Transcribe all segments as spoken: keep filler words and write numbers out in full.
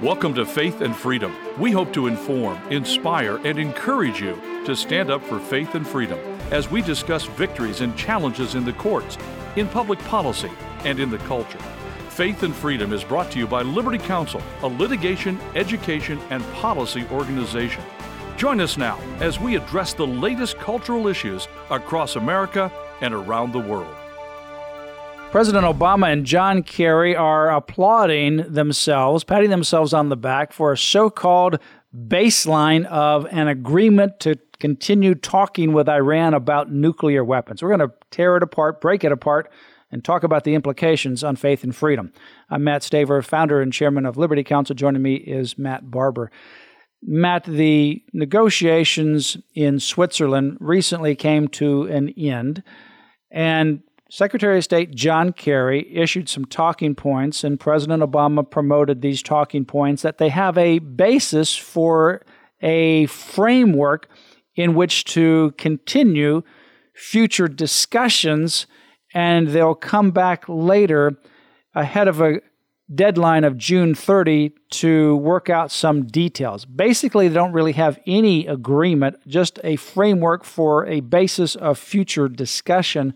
Welcome to Faith and Freedom. We hope to inform, inspire, and encourage you to stand up for faith and freedom as we discuss victories and challenges in the courts, in public policy, and in the culture. Faith and Freedom is brought to you by Liberty Counsel, a litigation, education, and policy organization. Join us now as we address the latest cultural issues across America and around the world. President Obama and John Kerry are applauding themselves, patting themselves on the back for a so-called baseline of an agreement to continue talking with Iran about nuclear weapons. We're going to tear it apart, break it apart, and talk about the implications on faith and freedom. I'm Matt Staver, founder and chairman of Liberty Counsel. Joining me is Matt Barber. Matt, the negotiations in Switzerland recently came to an end, and Secretary of State John Kerry issued some talking points, and President Obama promoted these talking points, that they have a basis for a framework in which to continue future discussions, and they'll come back later ahead of a deadline of June thirtieth to work out some details. Basically, they don't really have any agreement, just a framework for a basis of future discussion.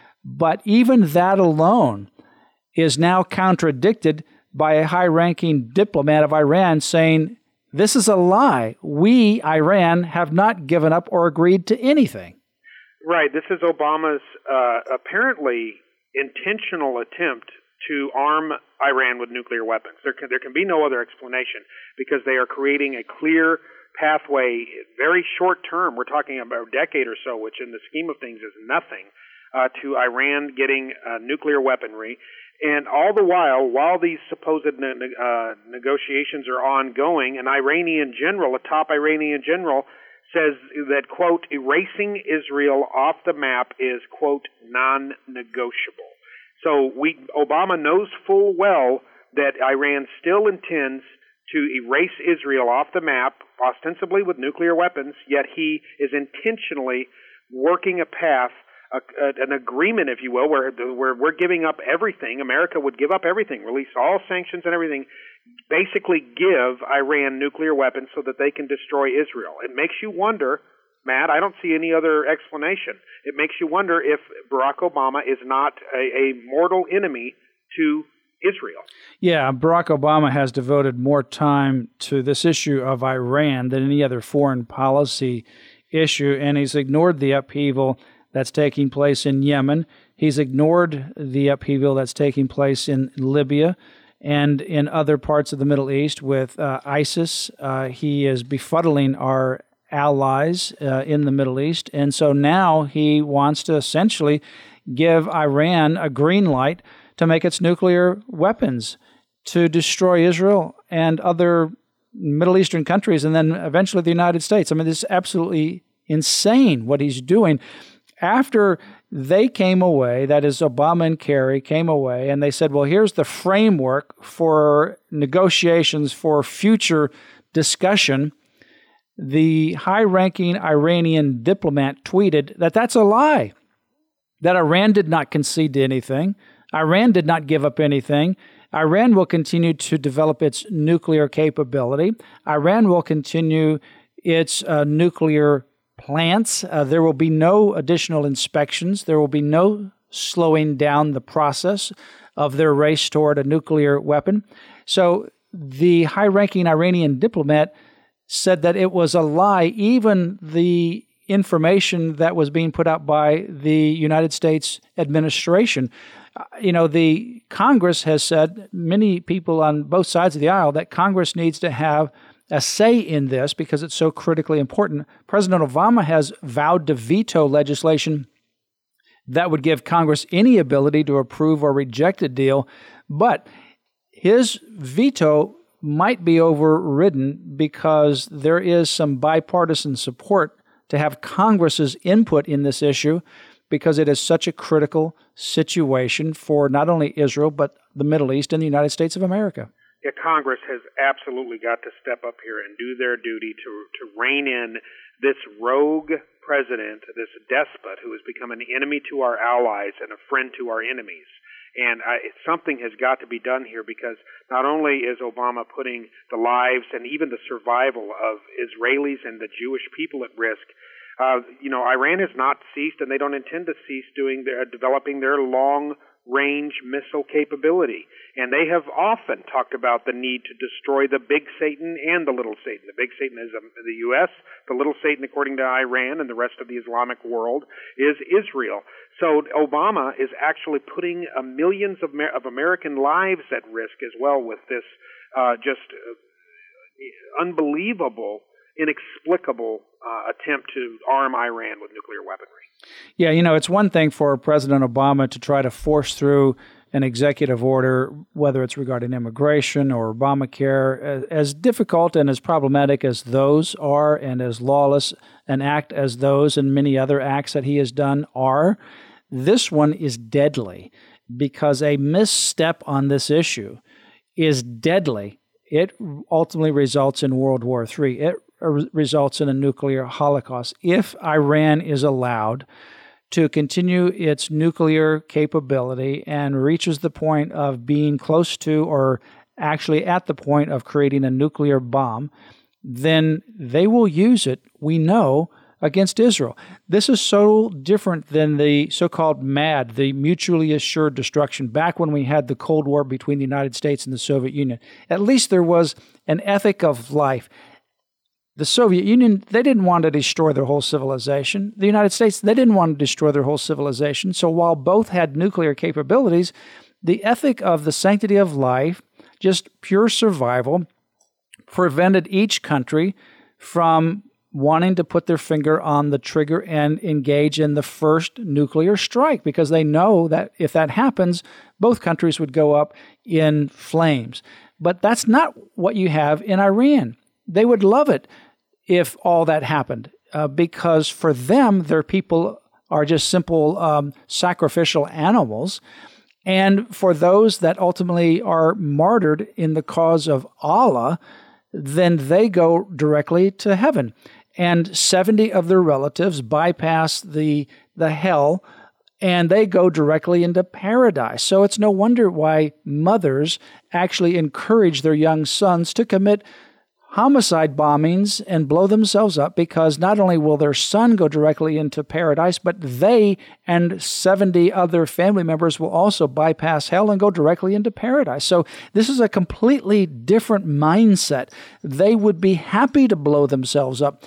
But even that alone is now contradicted by a high-ranking diplomat of Iran saying, this is a lie. We, Iran, have not given up or agreed to anything. Right. This is Obama's uh, apparently intentional attempt to arm Iran with nuclear weapons. There can, there can be no other explanation, because they are creating a clear pathway, very short term. We're talking about a decade or so, which in the scheme of things is nothing. Uh, to Iran getting uh, nuclear weaponry. And all the while, while these supposed ne- uh, negotiations are ongoing, an Iranian general, a top Iranian general, says that, quote, erasing Israel off the map is, quote, non-negotiable. So we, Obama knows full well that Iran still intends to erase Israel off the map, ostensibly with nuclear weapons, yet he is intentionally working a path, A, a, an agreement, if you will, where, where we're giving up everything. America would give up everything, release all sanctions and everything, basically give Iran nuclear weapons so that they can destroy Israel. It makes you wonder, Matt, I don't see any other explanation. It makes you wonder if Barack Obama is not a, a mortal enemy to Israel. Yeah, Barack Obama has devoted more time to this issue of Iran than any other foreign policy issue, and he's ignored the upheaval that's taking place in Yemen. He's ignored the upheaval that's taking place in Libya and in other parts of the Middle East with uh, ISIS. Uh, he is befuddling our allies uh, in the Middle East. And so now he wants to essentially give Iran a green light to make its nuclear weapons to destroy Israel and other Middle Eastern countries, and then eventually the United States. I mean, this is absolutely insane what he's doing. After they came away, that is, Obama and Kerry came away, and they said, well, here's the framework for negotiations for future discussion, the high-ranking Iranian diplomat tweeted that that's a lie, that Iran did not concede to anything. Iran did not give up anything. Iran will continue to develop its nuclear capability. Iran will continue its uh, nuclear plants. Uh, there will be no additional inspections. There will be no slowing down the process of their race toward a nuclear weapon. So the high-ranking Iranian diplomat said that it was a lie. Even the information that was being put out by the United States administration. Uh, you know, the Congress has said, many people on both sides of the aisle, that Congress needs to have a say in this because it's so critically important. President Obama has vowed to veto legislation that would give Congress any ability to approve or reject a deal, but his veto might be overridden because there is some bipartisan support to have Congress's input in this issue, because it is such a critical situation for not only Israel, but the Middle East and the United States of America. Yeah, Congress has absolutely got to step up here and do their duty to to rein in this rogue president, this despot who has become an enemy to our allies and a friend to our enemies. And I, something has got to be done here, because not only is Obama putting the lives and even the survival of Israelis and the Jewish people at risk, uh, you know, Iran has not ceased, and they don't intend to cease doing their, developing their long-range missile capability. And they have often talked about the need to destroy the big Satan and the little Satan. The big Satan is um, the U S, the little Satan, according to Iran and the rest of the Islamic world, is Israel. So Obama is actually putting uh, millions of, Mer- of American lives at risk as well with this uh, just uh, unbelievable, inexplicable uh, attempt to arm Iran with nuclear weaponry. Yeah, you know, it's one thing for President Obama to try to force through an executive order, whether it's regarding immigration or Obamacare, as difficult and as problematic as those are, and as lawless an act as those and many other acts that he has done are. This one is deadly, because a misstep on this issue is deadly. It ultimately results in World War Three. It results in a nuclear holocaust if Iran is allowed to continue its nuclear capability and reaches the point of being close to, or actually at the point of creating a nuclear bomb. Then they will use it, we know, against Israel. This is so different than the so-called MAD, the mutually assured destruction, back when we had the Cold War between the United States and the Soviet Union. At least there was an ethic of life. The Soviet Union, they didn't want to destroy their whole civilization. The United States, they didn't want to destroy their whole civilization. So while both had nuclear capabilities, the ethic of the sanctity of life, just pure survival, prevented each country from wanting to put their finger on the trigger and engage in the first nuclear strike, because they know that if that happens, both countries would go up in flames. But that's not what you have in Iran. They would love it if all that happened, uh, because for them, their people are just simple um, sacrificial animals. And for those that ultimately are martyred in the cause of Allah, then they go directly to heaven. And seventy of their relatives bypass the the hell, and they go directly into paradise. So it's no wonder why mothers actually encourage their young sons to commit homicide bombings and blow themselves up, because not only will their son go directly into paradise, but they and seventy other family members will also bypass hell and go directly into paradise. So this is a completely different mindset. They would be happy to blow themselves up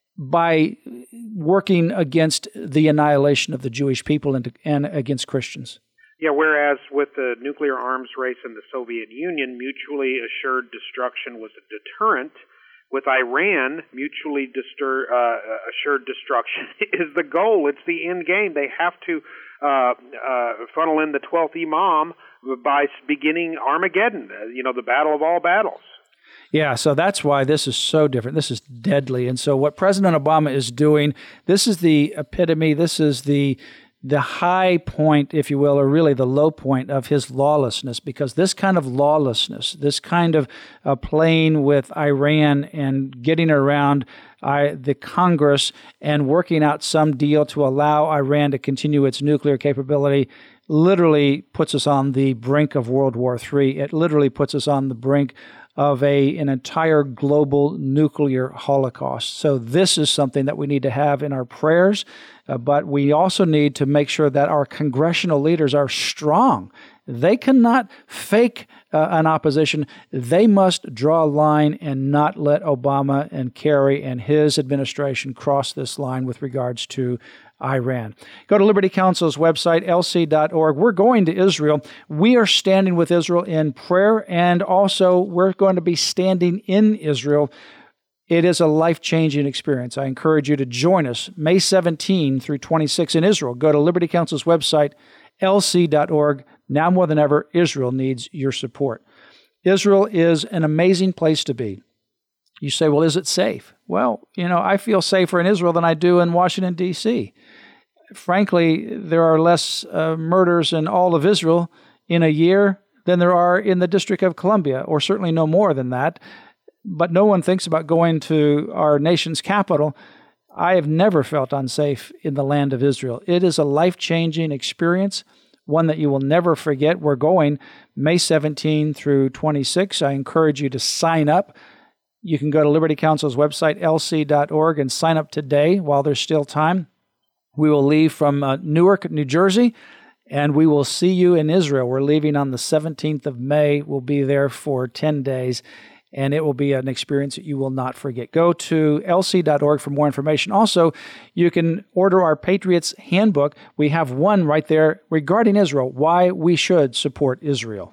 by working against the annihilation of the Jewish people and, and against Christians. Yeah, whereas with the nuclear arms race in the Soviet Union, mutually assured destruction was a deterrent. With Iran, mutually distur- uh, assured destruction is the goal. It's the end game. They have to uh, uh, funnel in the twelfth Imam by beginning Armageddon, uh, you know, the battle of all battles. Yeah, so that's why this is so different. This is deadly. And so what President Obama is doing, this is the epitome, this is the the high point, if you will, or really the low point of his lawlessness, because this kind of lawlessness, this kind of uh, playing with Iran and getting around uh, the Congress and working out some deal to allow Iran to continue its nuclear capability literally puts us on the brink of World War Three. It literally puts us on the brink of a an entire global nuclear holocaust. So this is something that we need to have in our prayers, uh, but we also need to make sure that our congressional leaders are strong. They cannot fake uh, an opposition. They must draw a line and not let Obama and Kerry and his administration cross this line with regards to Iran. Go to Liberty Counsel's website, L C dot org. We're going to Israel. We are standing with Israel in prayer, and also we're going to be standing in Israel. It is a life-changing experience. I encourage you to join us May seventeenth through twenty-sixth in Israel. Go to Liberty Counsel's website, L C dot org. Now more than ever, Israel needs your support. Israel is an amazing place to be. You say, well, is it safe? Well, you know, I feel safer in Israel than I do in Washington, D C Frankly, there are less uh, murders in all of Israel in a year than there are in the District of Columbia, or certainly no more than that. But no one thinks about going to our nation's capital. I have never felt unsafe in the land of Israel. It is a life-changing experience. one that you will never forget. We're going May seventeenth through twenty-sixth. I encourage you to sign up. You can go to Liberty Counsel's website, L C dot org, and sign up today while there's still time. We will leave from uh, Newark, New Jersey, and we will see you in Israel. We're leaving on the seventeenth of May. We'll be there for ten days, and it will be an experience that you will not forget. Go to L C dot org for more information. Also, you can order our Patriots Handbook. We have one right there regarding Israel, why we should support Israel.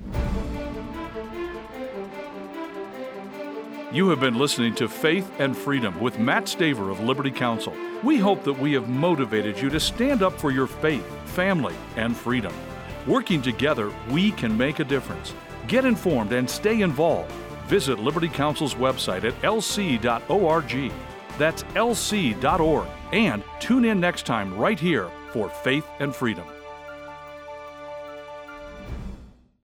You have been listening to Faith and Freedom with Matt Staver of Liberty Counsel. We hope that we have motivated you to stand up for your faith, family, and freedom. Working together, we can make a difference. Get informed and stay involved. Visit Liberty Counsel's website at L C dot org. That's L C dot org. And tune in next time right here for Faith and Freedom.